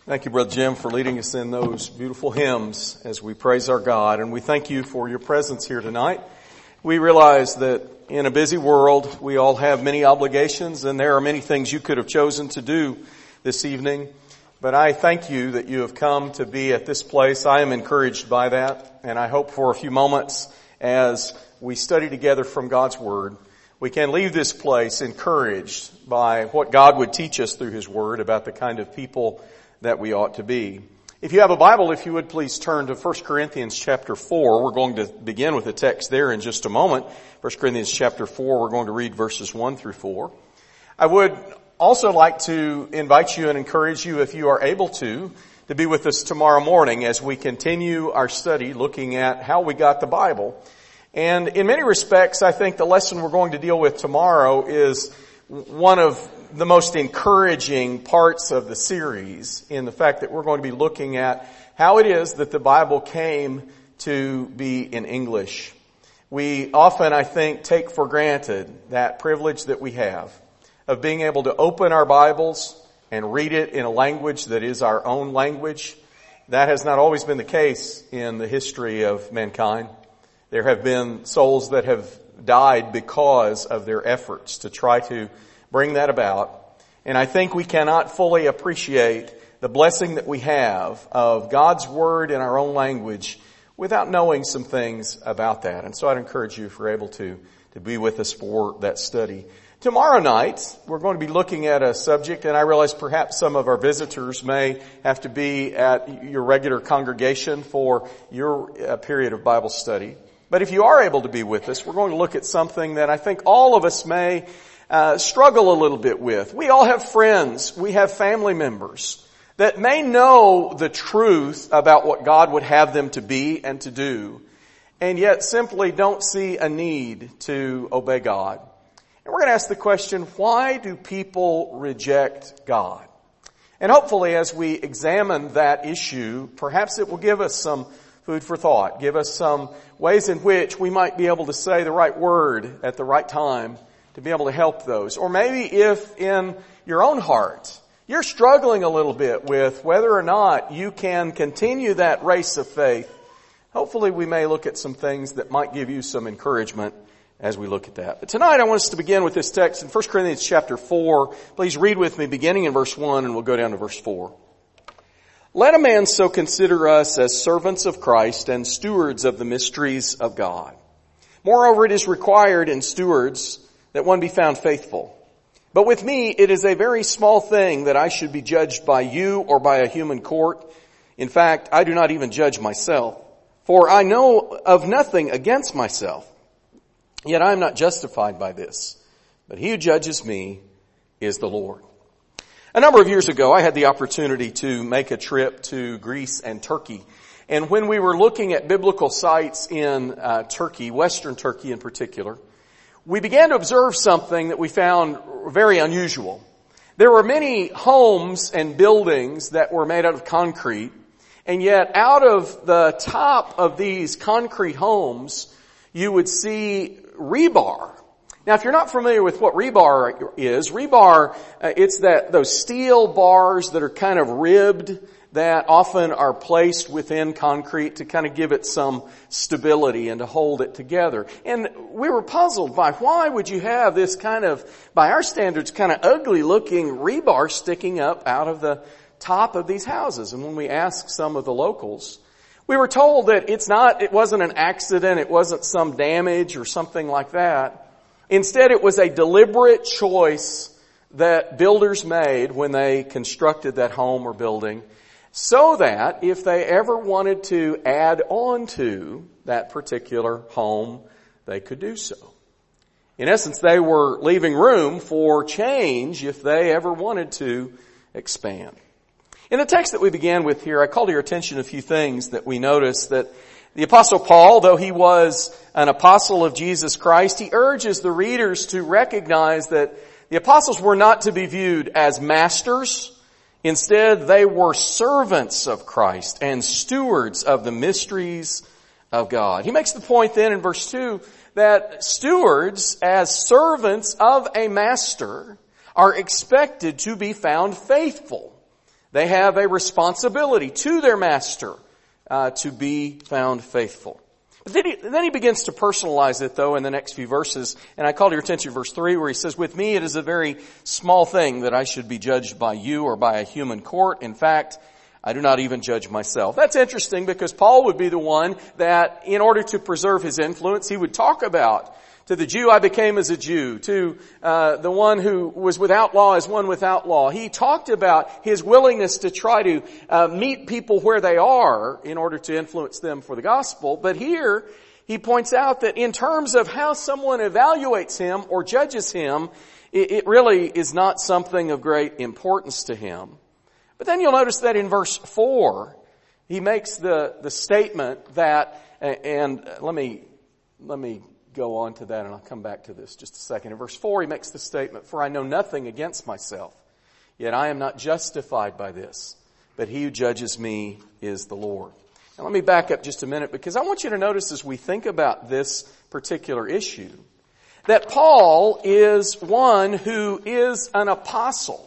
Thank you, Brother Jim, for leading us in those beautiful hymns as we praise our God. And we thank you for your presence here tonight. We realize that in a busy world, we all have many obligations, and there are many things you could have chosen to do this evening. But I thank you that you have come to be at this place. I am encouraged by that, and I hope for a few moments as we study together from God's Word, we can leave this place encouraged by what God would teach us through His Word about the kind of people that we ought to be. If you have a Bible, if you would please turn to 1 Corinthians chapter 4. We're going to begin with the text there in just a moment. 1 Corinthians chapter 4, we're going to read verses 1 through 4. I would also like to invite you and encourage you, if you are able to be with us tomorrow morning as we continue our study looking at how we got the Bible. And in many respects, I think the lesson we're going to deal with tomorrow is one of the most encouraging parts of the series, in the fact that we're going to be looking at how it is that the Bible came to be in English. We often, I think, take for granted that privilege that we have of being able to open our Bibles and read it in a language that is our own language. That has not always been the case in the history of mankind. There have been souls that have died because of their efforts to try to bring that about. And I think we cannot fully appreciate the blessing that we have of God's Word in our own language without knowing some things about that. And so I'd encourage you, if you're able to be with us for that study. Tomorrow night, we're going to be looking at a subject, and I realize perhaps some of our visitors may have to be at your regular congregation for your period of Bible study. But if you are able to be with us, we're going to look at something that I think all of us may struggle a little bit with. We all have friends, we have family members that may know the truth about what God would have them to be and to do, and yet simply don't see a need to obey God. And we're going to ask the question, why do people reject God? And hopefully as we examine that issue, perhaps it will give us some food for thought, give us some ways in which we might be able to say the right word at the right time to be able to help those. Or maybe if in your own heart you're struggling a little bit with whether or not you can continue that race of faith, hopefully we may look at some things that might give you some encouragement as we look at that. But tonight I want us to begin with this text in 1 Corinthians chapter 4. Please read with me beginning in verse 1 and we'll go down to verse 4. Let a man so consider us as servants of Christ and stewards of the mysteries of God. Moreover, it is required in stewards that one be found faithful. But with me it is a very small thing that I should be judged by you or by a human court. In fact, I do not even judge myself, for I know of nothing against myself. Yet I am not justified by this, but he who judges me is the Lord. A number of years ago, I had the opportunity to make a trip to Greece and Turkey. And when we were looking at biblical sites in Turkey, Western Turkey in particular, we began to observe something that we found very unusual. There were many homes and buildings that were made out of concrete, and yet out of the top of these concrete homes, you would see rebar. Now, if you're not familiar with what rebar is, it's those steel bars that are kind of ribbed that often are placed within concrete to kind of give it some stability and to hold it together. And we were puzzled by why would you have this kind of, by our standards, kind of ugly looking rebar sticking up out of the top of these houses. And when we asked some of the locals, we were told that it wasn't an accident, it wasn't some damage or something like that. Instead, it was a deliberate choice that builders made when they constructed that home or building, so that if they ever wanted to add on to that particular home, they could do so. In essence, they were leaving room for change if they ever wanted to expand. In the text that we began with here, I called your attention to a few things that we noticed that the Apostle Paul, though he was an apostle of Jesus Christ, he urges the readers to recognize that the apostles were not to be viewed as masters. Instead, they were servants of Christ and stewards of the mysteries of God. He makes the point then in verse 2 that stewards, as servants of a master, are expected to be found faithful. They have a responsibility to their master to be found faithful. But then he begins to personalize it, though, in the next few verses. And I call your attention to verse 3, where he says, "With me it is a very small thing that I should be judged by you or by a human court. In fact, I do not even judge myself." That's interesting because Paul would be the one that, in order to preserve his influence, he would talk about, "To the Jew I became as a Jew. To the one who was without law as one without law." He talked about his willingness to try to meet people where they are in order to influence them for the gospel. But here he points out that in terms of how someone evaluates him or judges him, it really is not something of great importance to him. But then you'll notice that in verse 4, he makes the statement that, and let me go on to that and I'll come back to this just a second. In verse 4, he makes the statement, "For I know nothing against myself, yet I am not justified by this, but he who judges me is the Lord." Now let me back up just a minute, because I want you to notice as we think about this particular issue, that Paul is one who is an apostle.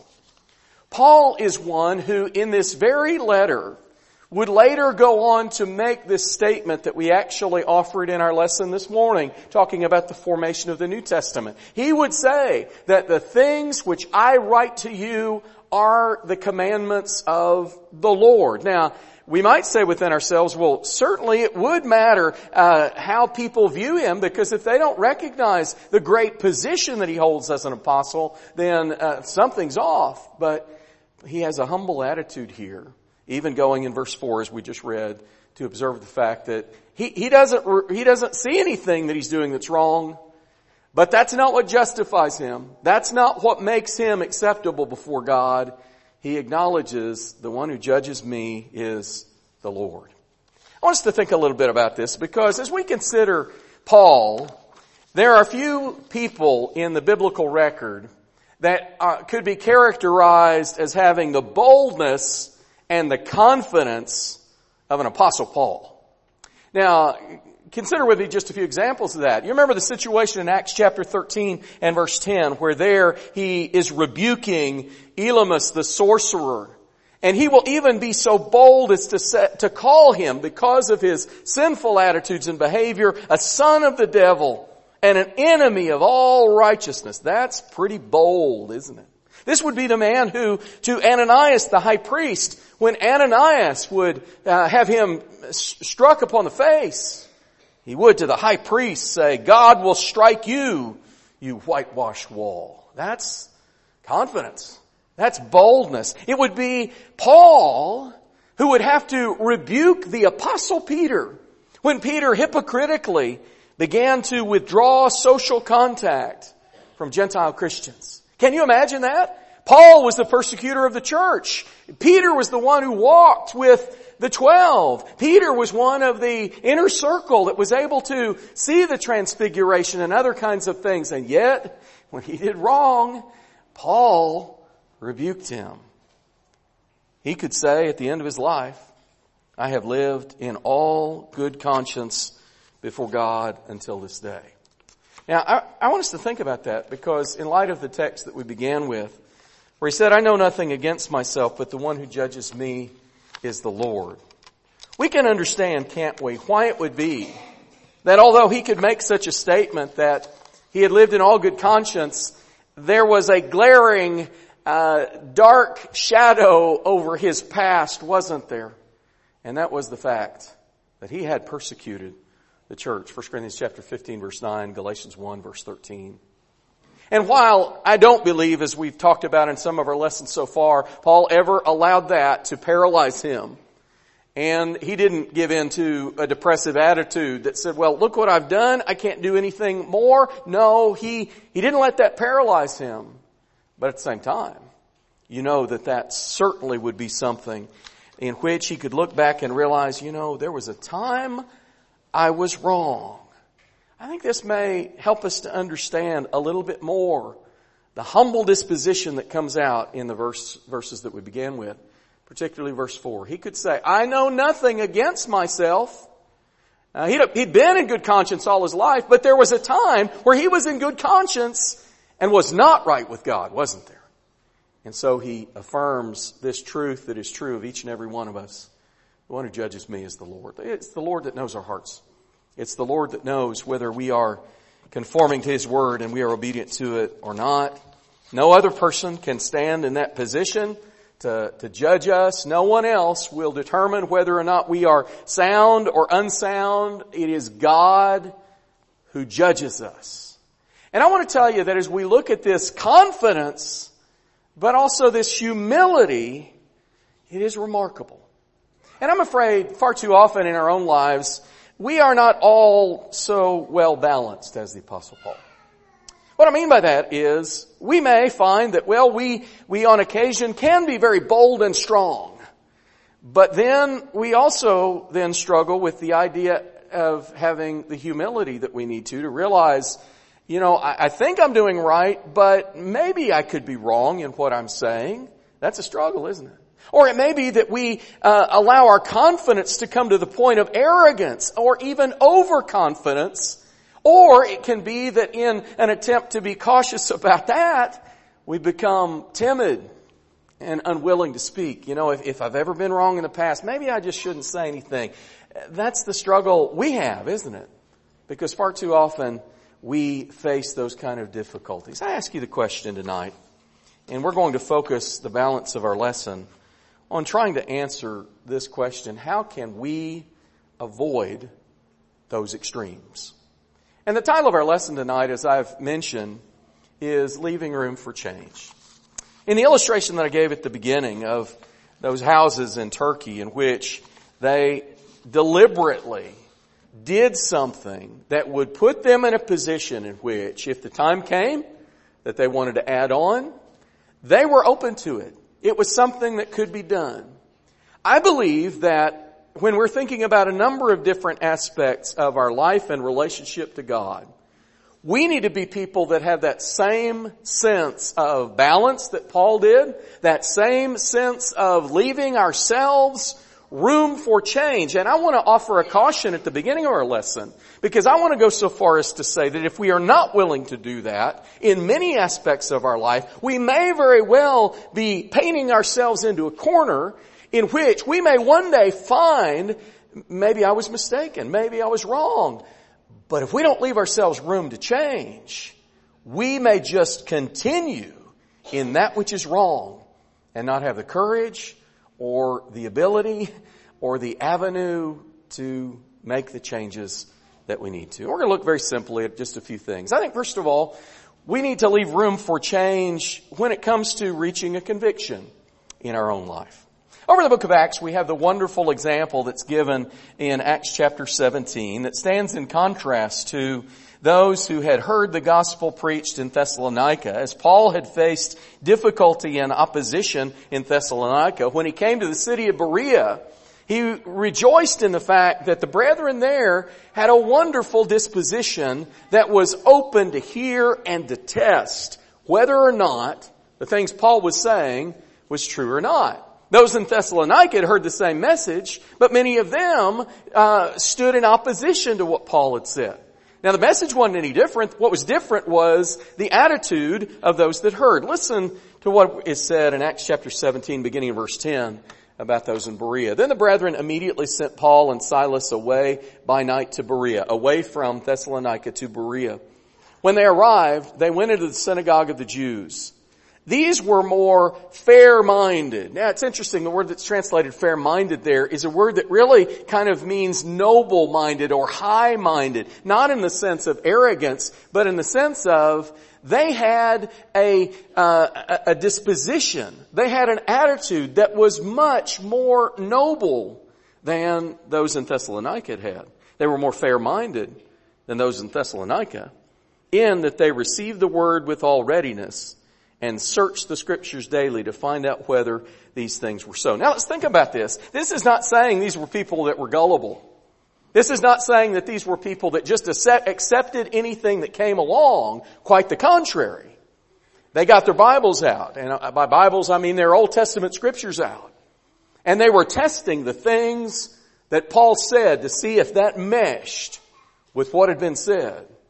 Paul is one who, in this very letter, would later go on to make this statement that we actually offered in our lesson this morning, talking about the formation of the New Testament. He would say that the things which I write to you are the commandments of the Lord. Now, we might say within ourselves, well, certainly it would matter how people view him, because if they don't recognize the great position that he holds as an apostle, then something's off. But he has a humble attitude here, even going in verse 4, as we just read, to observe the fact that he doesn't see anything that he's doing that's wrong. But that's not what justifies him. That's not what makes him acceptable before God. He acknowledges the one who judges me is the Lord. I want us to think a little bit about this, because as we consider Paul, there are few people in the biblical record that could be characterized as having the boldness and the confidence of an Apostle Paul. Now, consider with me just a few examples of that. You remember the situation in Acts chapter 13 and verse 10, where there he is rebuking Elymas the sorcerer. And he will even be so bold as to call him, because of his sinful attitudes and behavior, a son of the devil and an enemy of all righteousness. That's pretty bold, isn't it? This would be the man who, to Ananias the high priest, when Ananias would have him struck upon the face, he would to the high priest say, "God will strike you, you whitewashed wall." That's confidence. That's boldness. It would be Paul who would have to rebuke the Apostle Peter when Peter hypocritically began to withdraw social contact from Gentile Christians. Can you imagine that? Paul was the persecutor of the church. Peter was the one who walked with the 12. Peter was one of the inner circle that was able to see the transfiguration and other kinds of things. And yet, when he did wrong, Paul rebuked him. He could say at the end of his life, "I have lived in all good conscience before God until this day." Now, I want us to think about that, because in light of the text that we began with, where he said, "I know nothing against myself, but the one who judges me is the Lord," we can understand, can't we, why it would be that although he could make such a statement that he had lived in all good conscience, there was a glaring dark shadow over his past, wasn't there? And that was the fact that he had persecuted the church. 1 Corinthians chapter 15 verse 9, Galatians 1 verse 13. And while I don't believe, as we've talked about in some of our lessons so far, Paul ever allowed that to paralyze him, and he didn't give in to a depressive attitude that said, "Well, look what I've done, I can't do anything more." No, he didn't let that paralyze him. But at the same time, you know that certainly would be something in which he could look back and realize, there was a time I was wrong. I think this may help us to understand a little bit more the humble disposition that comes out in the verses that we began with, particularly verse 4. He could say, "I know nothing against myself." He'd been in good conscience all his life, but there was a time where he was in good conscience and was not right with God, wasn't there? And so he affirms this truth that is true of each and every one of us. The one who judges me is the Lord. It's the Lord that knows our hearts. It's the Lord that knows whether we are conforming to His Word and we are obedient to it or not. No other person can stand in that position to judge us. No one else will determine whether or not we are sound or unsound. It is God who judges us. And I want to tell you that as we look at this confidence, but also this humility, it is remarkable. And I'm afraid far too often in our own lives, we are not all so well balanced as the Apostle Paul. What I mean by that is we may find that, well, we on occasion can be very bold and strong. But then we also then struggle with the idea of having the humility that we need to realize, I think I'm doing right, but maybe I could be wrong in what I'm saying. That's a struggle, isn't it? Or it may be that we allow our confidence to come to the point of arrogance or even overconfidence. Or it can be that in an attempt to be cautious about that, we become timid and unwilling to speak. If I've ever been wrong in the past, maybe I just shouldn't say anything. That's the struggle we have, isn't it? Because far too often we face those kind of difficulties. I ask you the question tonight, and we're going to focus the balance of our lesson on trying to answer this question: how can we avoid those extremes? And the title of our lesson tonight, as I've mentioned, is Leaving Room for Change. In the illustration that I gave at the beginning of those houses in Turkey in which they deliberately did something that would put them in a position in which, if the time came that they wanted to add on, they were open to it. It was something that could be done. I believe that when we're thinking about a number of different aspects of our life and relationship to God, we need to be people that have that same sense of balance that Paul did, that same sense of leaving ourselves room for change. And I want to offer a caution at the beginning of our lesson, because I want to go so far as to say that if we are not willing to do that in many aspects of our life, we may very well be painting ourselves into a corner in which we may one day find, maybe I was mistaken, maybe I was wrong. But if we don't leave ourselves room to change, we may just continue in that which is wrong and not have the courage or the ability or the avenue to make the changes that we need to. We're going to look very simply at just a few things. I think, first of all, we need to leave room for change when it comes to reaching a conviction in our own life. Over in the book of Acts, we have the wonderful example that's given in Acts chapter 17 that stands in contrast to those who had heard the gospel preached in Thessalonica. As Paul had faced difficulty and opposition in Thessalonica, when he came to the city of Berea, he rejoiced in the fact that the brethren there had a wonderful disposition that was open to hear and to test whether or not the things Paul was saying was true or not. Those in Thessalonica had heard the same message, but many of them stood in opposition to what Paul had said. Now the message wasn't any different. What was different was the attitude of those that heard. Listen to what is said in Acts chapter 17, beginning in verse 10, about those in Berea. Then the brethren immediately sent Paul and Silas away by night to Berea, away from Thessalonica to Berea. When they arrived, they went into the synagogue of the Jews. These were more fair-minded. Now, it's interesting, the word that's translated fair-minded there is a word that really kind of means noble-minded or high-minded. Not in the sense of arrogance, but in the sense of they had a disposition. They had an attitude that was much more noble than those in Thessalonica had. They were more fair-minded than those in Thessalonica, in that they received the word with all readiness and search the scriptures daily to find out whether these things were so. Now let's think about this. This is not saying these were people that were gullible. This is not saying that these were people that just accepted anything that came along. Quite the contrary. They got their Bibles out. And by Bibles, I mean their Old Testament scriptures out. And they were testing the things that Paul said to see if that meshed with what had been said.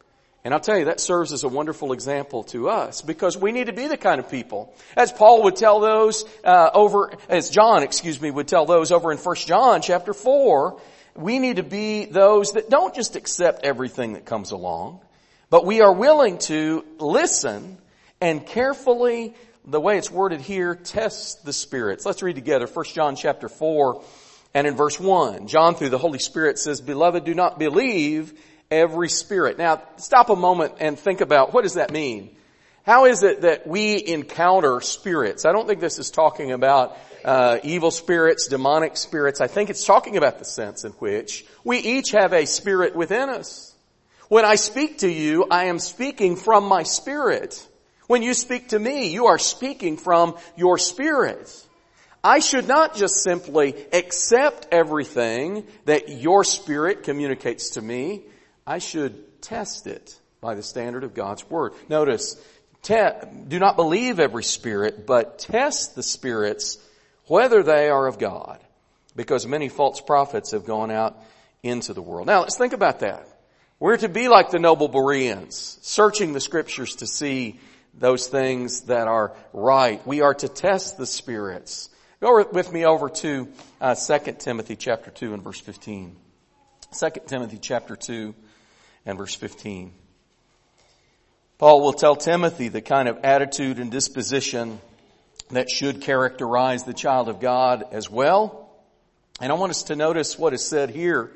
And I'll tell you, that serves as a wonderful example to us because we need to be the kind of people, as Paul would tell those as John would tell those over in 1 John chapter 4, we need to be those that don't just accept everything that comes along, but we are willing to listen and carefully, the way it's worded here, test the spirits. Let's read together 1 John chapter 4 and in verse 1. John through the Holy Spirit says, "Beloved, do not believe every spirit." Now, stop a moment and think about, what does that mean? How is it that we encounter spirits? I don't think this is talking about evil spirits, demonic spirits. I think it's talking about the sense in which we each have a spirit within us. When I speak to you, I am speaking from my spirit. When you speak to me, you are speaking from your spirit. I should not just simply accept everything that your spirit communicates to me. I should test it by the standard of God's Word. Notice, do not believe every spirit, but test the spirits whether they are of God, because many false prophets have gone out into the world. Now, let's think about that. We're to be like the noble Bereans, searching the Scriptures to see those things that are right. We are to test the spirits. Go with me over to 2 Timothy chapter 2 and verse 15. 2 Timothy chapter 2 and verse 15. Paul will tell Timothy the kind of attitude and disposition that should characterize the child of God as well. And I want us to notice what is said here.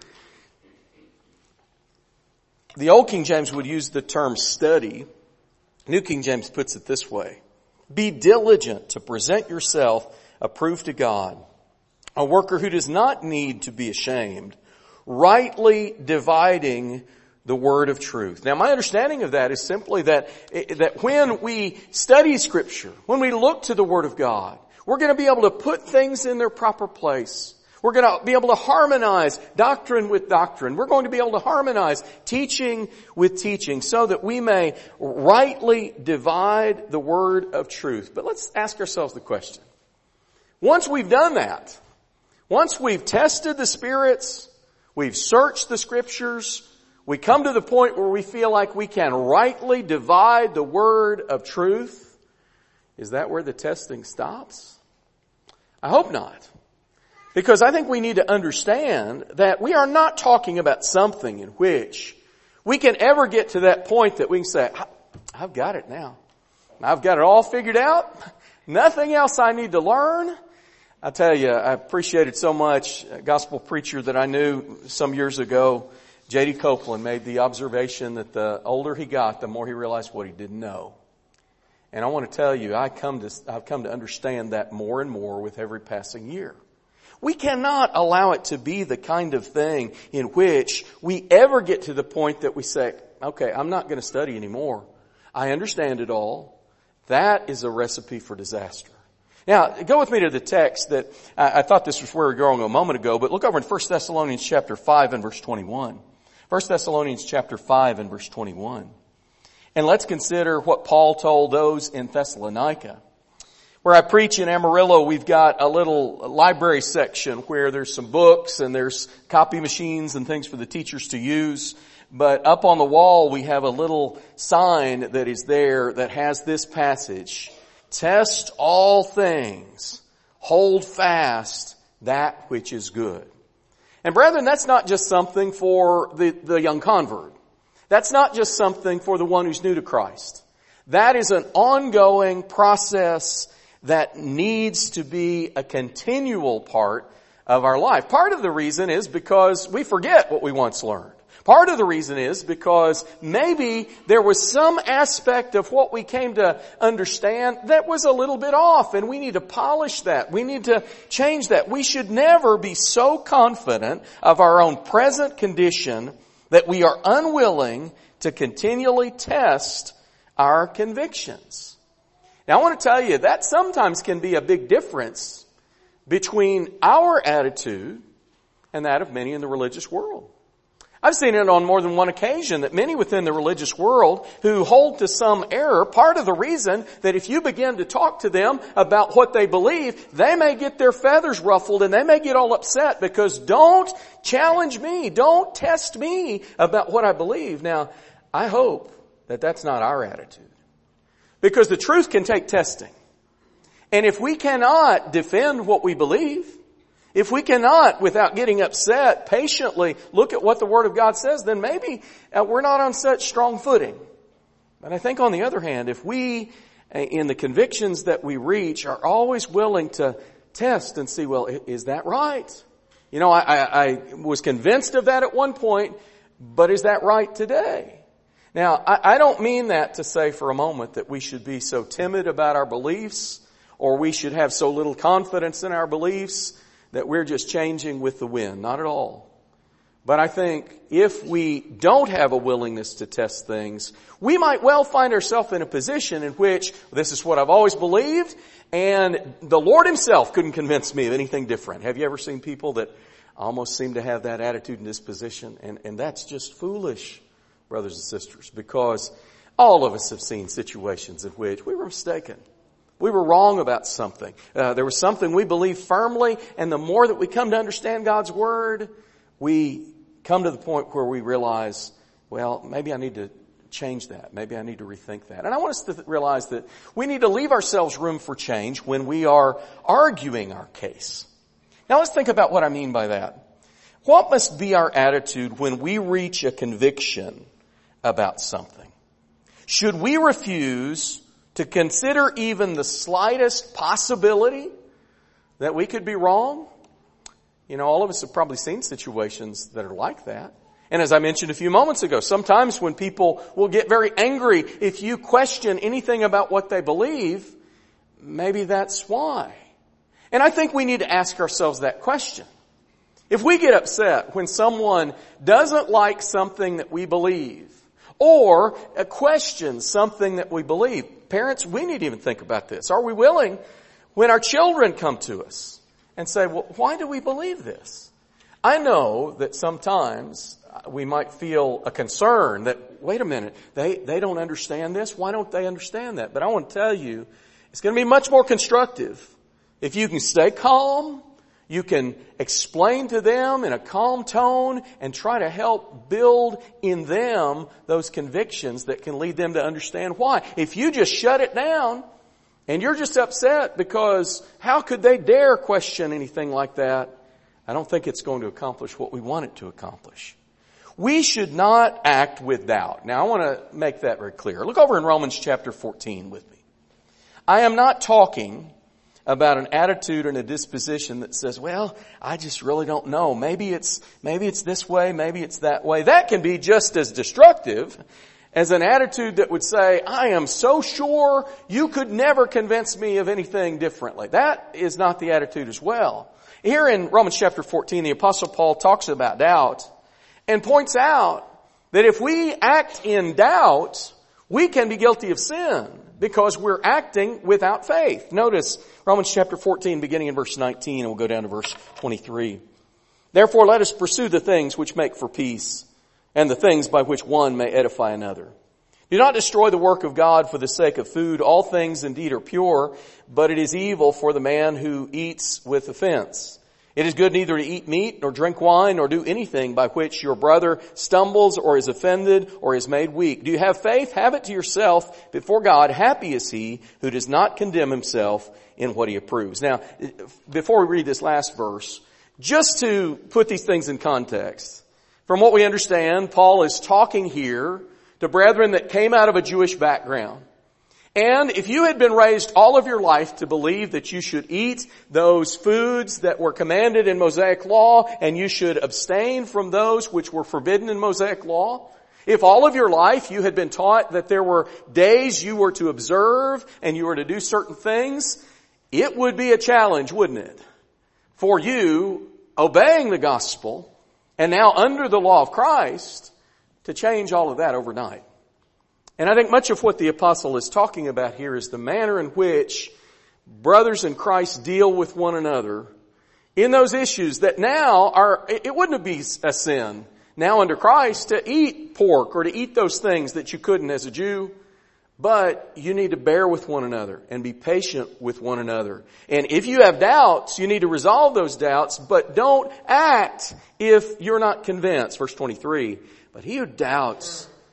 The Old King James would use the term study. New King James puts it this way: be diligent to present yourself approved to God, a worker who does not need to be ashamed, rightly dividing the word of truth. Now, my understanding of that is simply that when we study Scripture, when we look to the Word of God, we're going to be able to put things in their proper place. We're going to be able to harmonize doctrine with doctrine. We're going to be able to harmonize teaching with teaching so that we may rightly divide the word of truth. But let's ask ourselves the question. Once we've done that, once we've tested the spirits, we've searched the Scriptures, we come to the point where we feel like we can rightly divide the word of truth. Is that where the testing stops? I hope not. Because I think we need to understand that we are not talking about something in which we can ever get to that point that we can say, I've got it now. I've got it all figured out. Nothing else I need to learn. I tell you, I appreciated so much a gospel preacher that I knew some years ago, J.D. Copeland, made the observation that the older he got, the more he realized what he didn't know. And I want to tell you, I've come to understand that more and more with every passing year. We cannot allow it to be the kind of thing in which we ever get to the point that we say, okay, I'm not going to study anymore. I understand it all. That is a recipe for disaster. Now, go with me to the text that I thought this was where we were going a moment ago, but look over in 1 Thessalonians chapter 5 and verse 21. 1 Thessalonians chapter 5 and verse 21. And let's consider what Paul told those in Thessalonica. Where I preach in Amarillo, we've got a little library section where there's some books and there's copy machines and things for the teachers to use. But up on the wall, we have a little sign that is there that has this passage: test all things, hold fast that which is good. And brethren, that's not just something for the young convert. That's not just something for the one who's new to Christ. That is an ongoing process that needs to be a continual part of our life. Part of the reason is because we forget what we once learned. Part of the reason is because maybe there was some aspect of what we came to understand that was a little bit off, and we need to polish that. We need to change that. We should never be so confident of our own present condition that we are unwilling to continually test our convictions. Now, I want to tell you that sometimes can be a big difference between our attitude and that of many in the religious world. I've seen it on more than one occasion that many within the religious world who hold to some error, part of the reason that if you begin to talk to them about what they believe, they may get their feathers ruffled and they may get all upset because don't challenge me, don't test me about what I believe. Now, I hope that that's not our attitude. Because the truth can take testing. And if we cannot defend what we believe, if we cannot, without getting upset, patiently look at what the Word of God says, then maybe we're not on such strong footing. But I think on the other hand, if we, in the convictions that we reach, are always willing to test and see, well, is that right? You know, I was convinced of that at one point, but is that right today? Now, I don't mean that to say for a moment that we should be so timid about our beliefs, or we should have so little confidence in our beliefs that we're just changing with the wind. Not at all. But I think if we don't have a willingness to test things, we might well find ourselves in a position in which this is what I've always believed, and the Lord Himself couldn't convince me of anything different. Have you ever seen people that almost seem to have that attitude and disposition? And that's just foolish, brothers and sisters, because all of us have seen situations in which we were mistaken. We were wrong about something. There was something we believed firmly, and the more that we come to understand God's Word, we come to the point where we realize, well, maybe I need to change that. Maybe I need to rethink that. And I want us to realize that we need to leave ourselves room for change when we are arguing our case. Now let's think about what I mean by that. What must be our attitude when we reach a conviction about something? Should we refuse to consider even the slightest possibility that we could be wrong? You know, all of us have probably seen situations that are like that. And as I mentioned a few moments ago, sometimes when people will get very angry if you question anything about what they believe, maybe that's why. And I think we need to ask ourselves that question. If we get upset when someone doesn't like something that we believe, or questions something that we believe, parents, we need to even think about this. Are we willing, when our children come to us and say, well, why do we believe this? I know that sometimes we might feel a concern that, wait a minute, they don't understand this. Why don't they understand that? But I want to tell you, it's going to be much more constructive if you can stay calm, you can explain to them in a calm tone and try to help build in them those convictions that can lead them to understand why. If you just shut it down and you're just upset because how could they dare question anything like that, I don't think it's going to accomplish what we want it to accomplish. We should not act with doubt. Now I want to make that very clear. Look over in Romans chapter 14 with me. I am not talking about an attitude and a disposition that says, well, I just really don't know. Maybe it's this way, maybe it's that way. That can be just as destructive as an attitude that would say, I am so sure you could never convince me of anything differently. That is not the attitude as well. Here in Romans chapter 14, the Apostle Paul talks about doubt and points out that if we act in doubt, we can be guilty of sin because we're acting without faith. Notice Romans chapter 14, beginning in verse 19, and we'll go down to verse 23. Therefore, let us pursue the things which make for peace, and the things by which one may edify another. Do not destroy the work of God for the sake of food. All things indeed are pure, but it is evil for the man who eats with offense. It is good neither to eat meat, nor drink wine, nor do anything by which your brother stumbles or is offended or is made weak. Do you have faith? Have it to yourself before God. Happy is he who does not condemn himself in what he approves. Now, before we read this last verse, just to put these things in context, from what we understand, Paul is talking here to brethren that came out of a Jewish background. And if you had been raised all of your life to believe that you should eat those foods that were commanded in Mosaic law and you should abstain from those which were forbidden in Mosaic law, if all of your life you had been taught that there were days you were to observe and you were to do certain things, it would be a challenge, wouldn't it? For you, obeying the gospel and now under the law of Christ, to change all of that overnight. And I think much of what the apostle is talking about here is the manner in which brothers in Christ deal with one another in those issues that now are, it wouldn't be a sin now under Christ to eat pork or to eat those things that you couldn't as a Jew, but you need to bear with one another and be patient with one another. And if you have doubts, you need to resolve those doubts, but don't act if you're not convinced. Verse 23, but he who doubts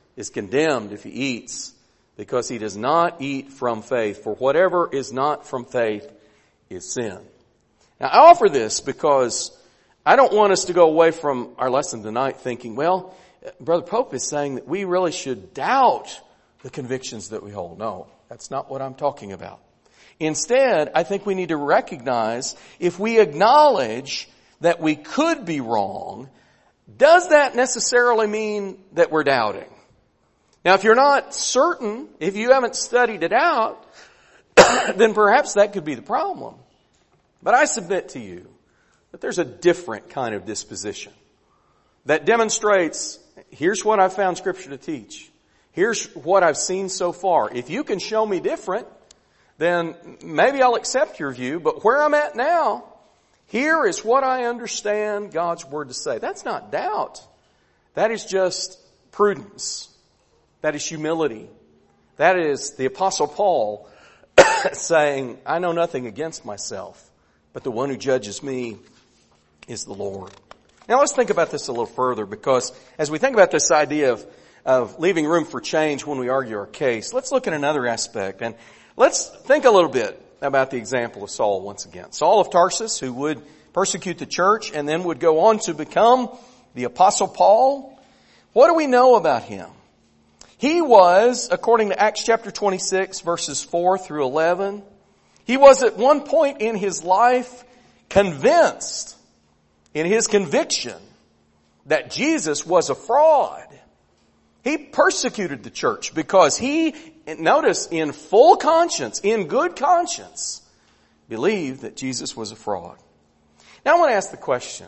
is condemned if he eats, because he does not eat from faith. For whatever is not from faith is sin. Now, I offer this because I don't want us to go away from our lesson tonight thinking, well, Brother Pope is saying that we really should doubt the convictions that we hold. No, that's not what I'm talking about. Instead, I think we need to recognize, if we acknowledge that we could be wrong, does that necessarily mean that we're doubting? Now, if you're not certain, if you haven't studied it out, then perhaps that could be the problem. But I submit to you that there's a different kind of disposition that demonstrates, here's what I've found Scripture to teach. Here's what I've seen so far. If you can show me different, then maybe I'll accept your view. But where I'm at now, here is what I understand God's Word to say. That's not doubt. That is just prudence. That is humility. That is the Apostle Paul saying, I know nothing against myself, but the one who judges me is the Lord. Now let's think about this a little further, because as we think about this idea of leaving room for change when we argue our case, let's look at another aspect. And let's think a little bit about the example of Saul once again. Saul of Tarsus, who would persecute the church and then would go on to become the Apostle Paul. What do we know about him? He was, according to Acts chapter 26, verses 4 through 11, he was at one point in his life convinced in his conviction that Jesus was a fraud. He persecuted the church because he, notice, in full conscience, in good conscience, believed that Jesus was a fraud. Now I want to ask the question,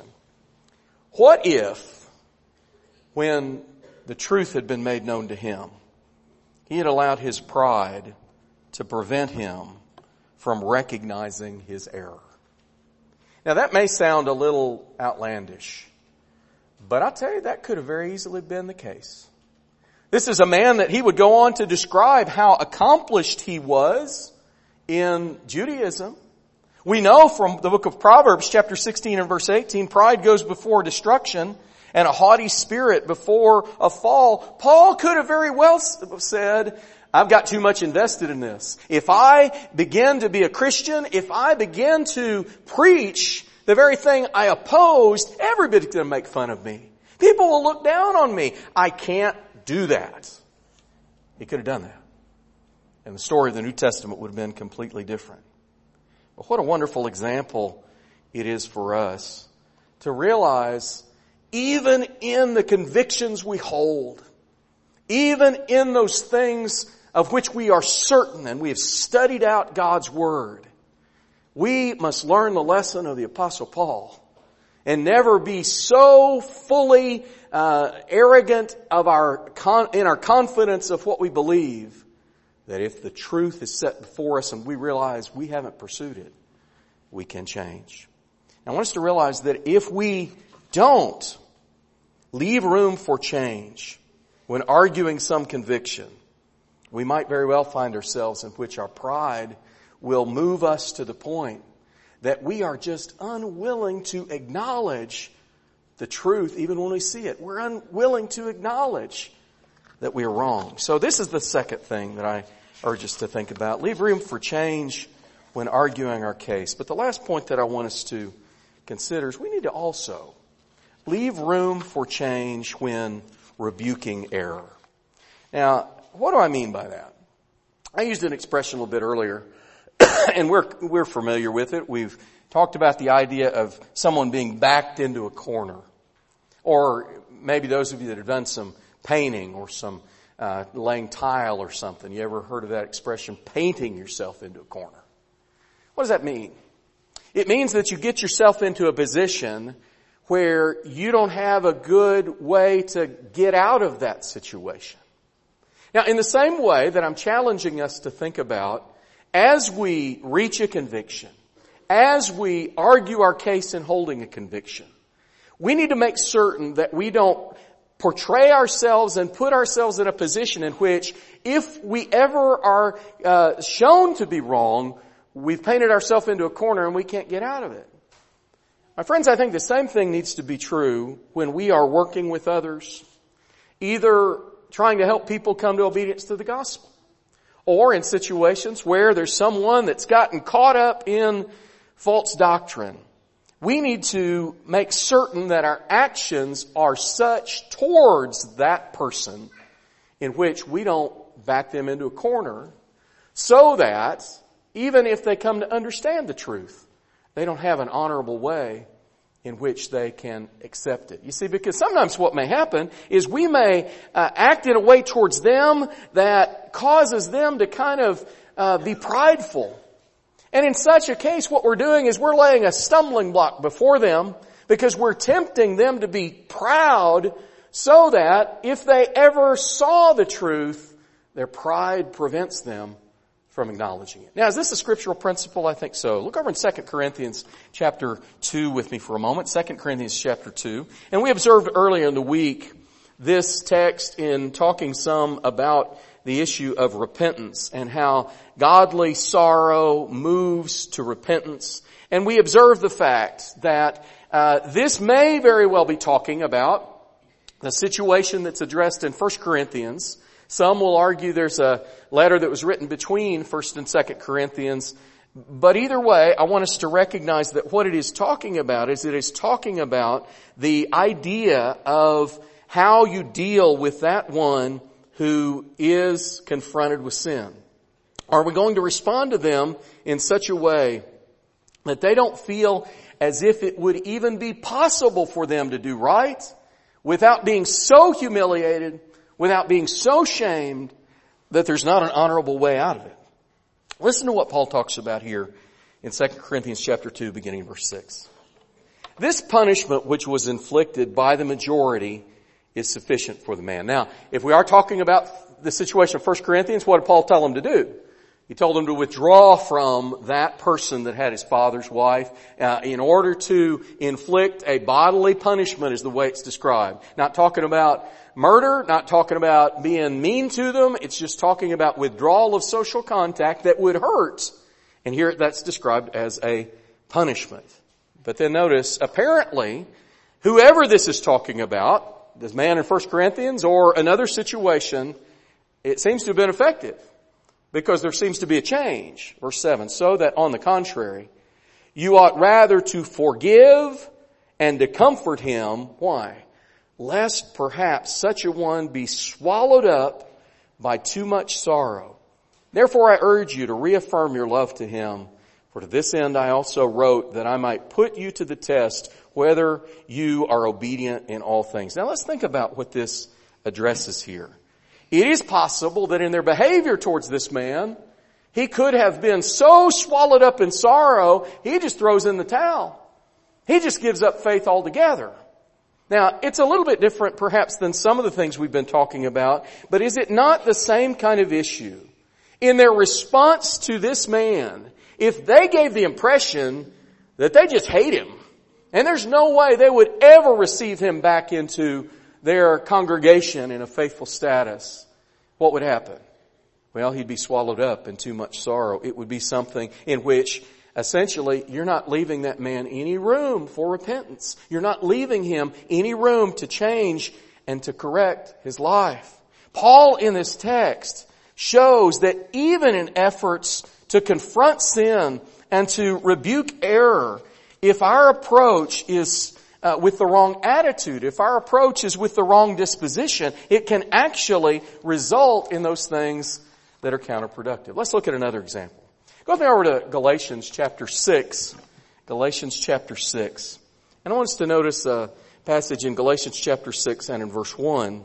what if, when the truth had been made known to him, he had allowed his pride to prevent him from recognizing his error? Now that may sound a little outlandish, but I'll tell you, that could have very easily been the case. This is a man that he would go on to describe how accomplished he was in Judaism. We know from the book of Proverbs, chapter 16 and verse 18, pride goes before destruction and a haughty spirit before a fall. Paul could have very well said, I've got too much invested in this. If I begin to be a Christian, if I begin to preach the very thing I opposed, everybody's going to make fun of me. People will look down on me. I can't do that. He could have done that. And the story of the New Testament would have been completely different. But what a wonderful example it is for us to realize, even in the convictions we hold, even in those things of which we are certain and we have studied out God's Word, we must learn the lesson of the Apostle Paul and never be so fully arrogant of in our confidence of what we believe, that if the truth is set before us and we realize we haven't pursued it, we can change. I want us to realize that if we don't leave room for change when arguing some conviction, we might very well find ourselves in which our pride will move us to the point that we are just unwilling to acknowledge the truth even when we see it. We're unwilling to acknowledge that we are wrong. So this is the second thing that I urge us to think about. Leave room for change when arguing our case. But the last point that I want us to consider is we need to also leave room for change when rebuking error. Now, what do I mean by that? I used an expression a little bit earlier, and we're familiar with it. We've talked about the idea of someone being backed into a corner. Or maybe those of you that have done some painting or some laying tile or something. You ever heard of that expression, painting yourself into a corner? What does that mean? It means that you get yourself into a position where you don't have a good way to get out of that situation. Now, in the same way that I'm challenging us to think about, as we reach a conviction, as we argue our case in holding a conviction, we need to make certain that we don't portray ourselves and put ourselves in a position in which, if we ever are shown to be wrong, we've painted ourselves into a corner and we can't get out of it. My friends, I think the same thing needs to be true when we are working with others, either trying to help people come to obedience to the gospel. Or in situations where there's someone that's gotten caught up in false doctrine. We need to make certain that our actions are such towards that person in which we don't back them into a corner, so that even if they come to understand the truth, they don't have an honorable way in which they can accept it. You see, because sometimes what may happen is we may act in a way towards them that causes them to kind of be prideful. And in such a case, what we're doing is we're laying a stumbling block before them because we're tempting them to be proud so that if they ever saw the truth, their pride prevents them from acknowledging it. Now, is this a scriptural principle? I think so. Look over in 2 Corinthians chapter 2 with me for a moment. 2 Corinthians chapter 2. And we observed earlier in the week this text in talking some about the issue of repentance and how godly sorrow moves to repentance. And we observed the fact that this may very well be talking about the situation that's addressed in 1 Corinthians. Some will argue there's a letter that was written between 1 and 2 Corinthians. But either way, I want us to recognize that what it is talking about is it is talking about the idea of how you deal with that one who is confronted with sin. Are we going to respond to them in such a way that they don't feel as if it would even be possible for them to do right without being so humiliated, without being so shamed that there's not an honorable way out of it? Listen to what Paul talks about here in 2 Corinthians chapter 2, beginning verse 6. This punishment which was inflicted by the majority is sufficient for the man. Now, if we are talking about the situation of 1 Corinthians, what did Paul tell them to do? He told them to withdraw from that person that had his father's wife in order to inflict a bodily punishment is the way it's described. Not talking about murder, not talking about being mean to them. It's just talking about withdrawal of social contact that would hurt. And here that's described as a punishment. But then notice, apparently, whoever this is talking about, this man in 1 Corinthians or another situation, it seems to have been effective. Because there seems to be a change. Verse 7, so that on the contrary, you ought rather to forgive and to comfort him. Why? Lest perhaps such a one be swallowed up by too much sorrow. Therefore I urge you to reaffirm your love to him. For to this end I also wrote that I might put you to the test whether you are obedient in all things. Now let's think about what this addresses here. It is possible that in their behavior towards this man, he could have been so swallowed up in sorrow, he just throws in the towel. He just gives up faith altogether. Now, it's a little bit different perhaps than some of the things we've been talking about, but is it not the same kind of issue? In their response to this man, if they gave the impression that they just hate him, and there's no way they would ever receive him back into their congregation in a faithful status, what would happen? Well, he'd be swallowed up in too much sorrow. It would be something in which essentially you're not leaving that man any room for repentance. You're not leaving him any room to change and to correct his life. Paul in this text shows that even in efforts to confront sin and to rebuke error, if our approach is with the wrong attitude, if our approach is with the wrong disposition, it can actually result in those things that are counterproductive. Let's look at another example. Go with me over to Galatians chapter 6. Galatians chapter 6. And I want us to notice a passage in Galatians chapter 6 and in verse 1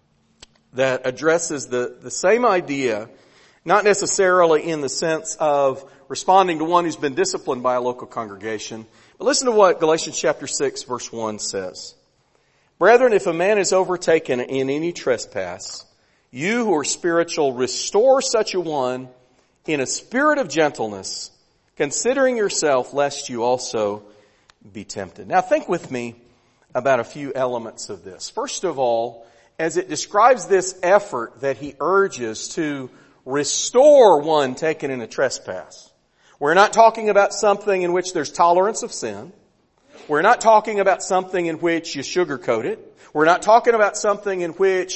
that addresses the same idea, not necessarily in the sense of responding to one who's been disciplined by a local congregation. But listen to what Galatians chapter 6 verse 1 says. Brethren, if a man is overtaken in any trespass, you who are spiritual, restore such a one in a spirit of gentleness, considering yourself, lest you also be tempted. Now think with me about a few elements of this. First of all, as it describes this effort that he urges to restore one taken in a trespass. We're not talking about something in which there's tolerance of sin. We're not talking about something in which you sugarcoat it. We're not talking about something in which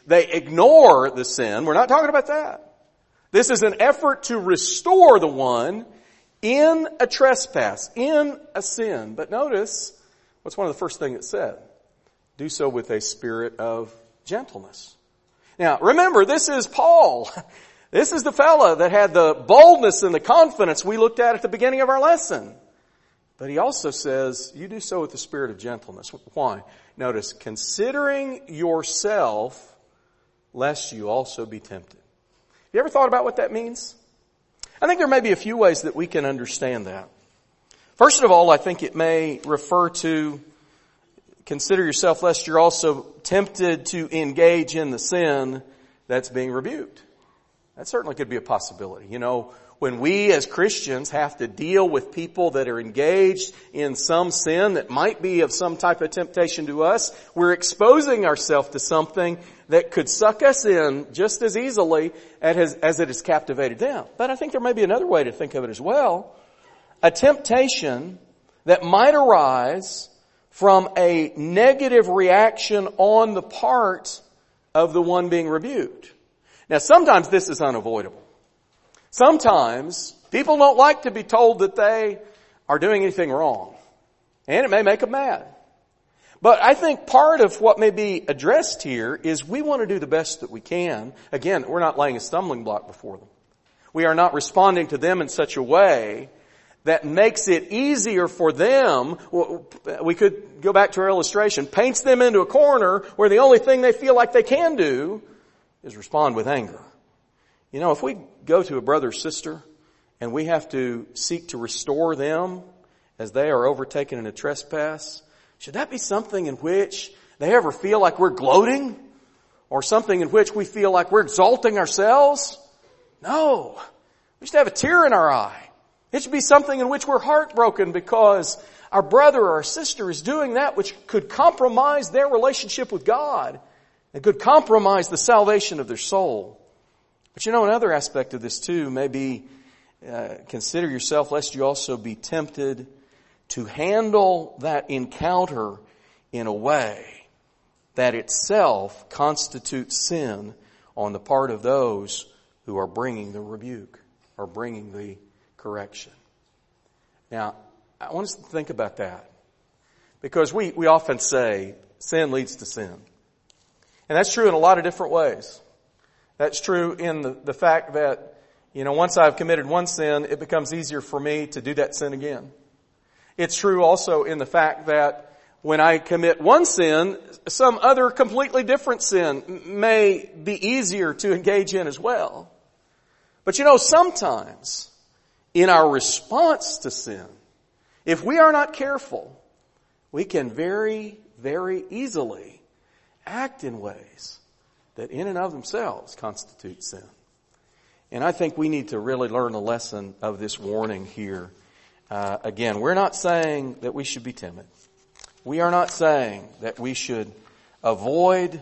they ignore the sin. We're not talking about that. This is an effort to restore the one in a trespass, in a sin. But notice, what's one of the first things it said? Do so with a spirit of gentleness. Now, remember, this is Paul. This is the fella that had the boldness and the confidence we looked at the beginning of our lesson. But he also says, you do so with the spirit of gentleness. Why? Notice, considering yourself, lest you also be tempted. Have you ever thought about what that means? I think there may be a few ways that we can understand that. First of all, I think it may refer to consider yourself lest you're also tempted to engage in the sin that's being rebuked. That certainly could be a possibility. You know, when we as Christians have to deal with people that are engaged in some sin that might be of some type of temptation to us, we're exposing ourselves to something that could suck us in just as easily as it has captivated them. But I think there may be another way to think of it as well. A temptation that might arise from a negative reaction on the part of the one being rebuked. Now, sometimes this is unavoidable. Sometimes people don't like to be told that they are doing anything wrong, and it may make them mad. But I think part of what may be addressed here is we want to do the best that we can. Again, we're not laying a stumbling block before them. We are not responding to them in such a way that makes it easier for them. We could go back to our illustration, paints them into a corner where the only thing they feel like they can do is respond with anger. You know, if we go to a brother or sister and we have to seek to restore them as they are overtaken in a trespass, should that be something in which they ever feel like we're gloating? Or something in which we feel like we're exalting ourselves? No. We should have a tear in our eye. It should be something in which we're heartbroken because our brother or our sister is doing that which could compromise their relationship with God and could compromise the salvation of their soul. But you know, another aspect of this too may be consider yourself lest you also be tempted to handle that encounter in a way that itself constitutes sin on the part of those who are bringing the rebuke or bringing the correction. Now, I want us to think about that because we often say sin leads to sin. And that's true in a lot of different ways. That's true in the fact that, you know, once I've committed one sin, it becomes easier for me to do that sin again. It's true also in the fact that when I commit one sin, some other completely different sin may be easier to engage in as well. But you know, sometimes in our response to sin, if we are not careful, we can very, very easily act in ways that in and of themselves constitute sin. And I think we need to really learn a lesson of this warning here. Again, we're not saying that we should be timid. We are not saying that we should avoid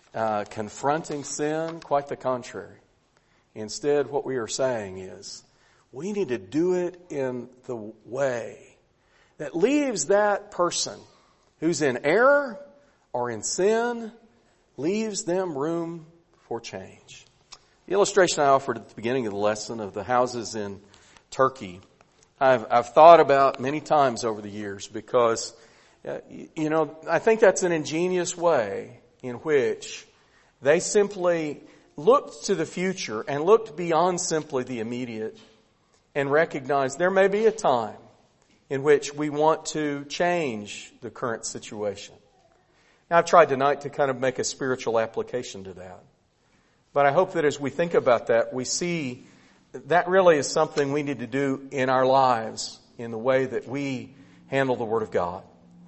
confronting sin. Quite the contrary. Instead, what we are saying is we need to do it in the way that leaves that person who's in error or in sin, leaves them room for change. The illustration I offered at the beginning of the lesson of the houses in Turkey, I've thought about many times over the years because, you know, I think that's an ingenious way in which they simply looked to the future and looked beyond simply the immediate and recognized there may be a time in which we want to change the current situation. Now, I've tried tonight to kind of make a spiritual application to that. But I hope that as we think about that, we see that really is something we need to do in our lives in the way that we handle the Word of God.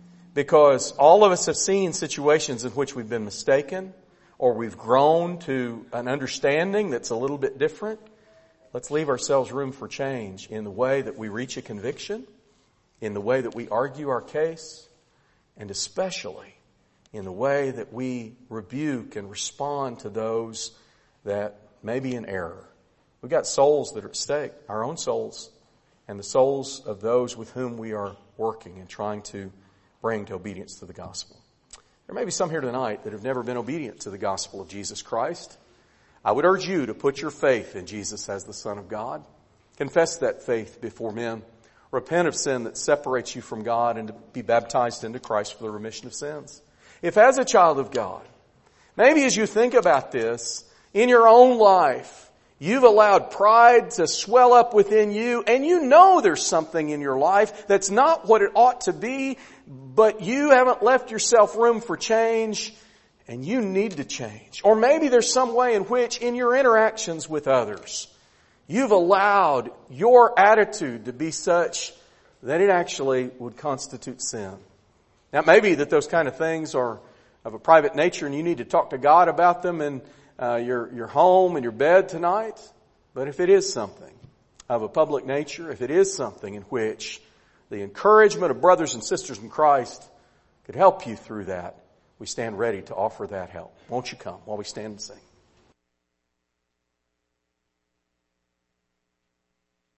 Because all of us have seen situations in which we've been mistaken or we've grown to an understanding that's a little bit different. Let's leave ourselves room for change in the way that we reach a conviction, in the way that we argue our case, and especially in the way that we rebuke and respond to those that may be in error. We've got souls that are at stake, our own souls, and the souls of those with whom we are working and trying to bring to obedience to the gospel. There may be some here tonight that have never been obedient to the gospel of Jesus Christ. I would urge you to put your faith in Jesus as the Son of God. Confess that faith before men. Repent of sin that separates you from God and to be baptized into Christ for the remission of sins. If as a child of God, maybe as you think about this, in your own life, you've allowed pride to swell up within you, and you know there's something in your life that's not what it ought to be, but you haven't left yourself room for change, and you need to change. Or maybe there's some way in which, in your interactions with others, you've allowed your attitude to be such that it actually would constitute sin. Now, it may be that those kind of things are of a private nature and you need to talk to God about them in your home and your bed tonight. But if it is something of a public nature, if it is something in which the encouragement of brothers and sisters in Christ could help you through that, we stand ready to offer that help. Won't you come while we stand and sing?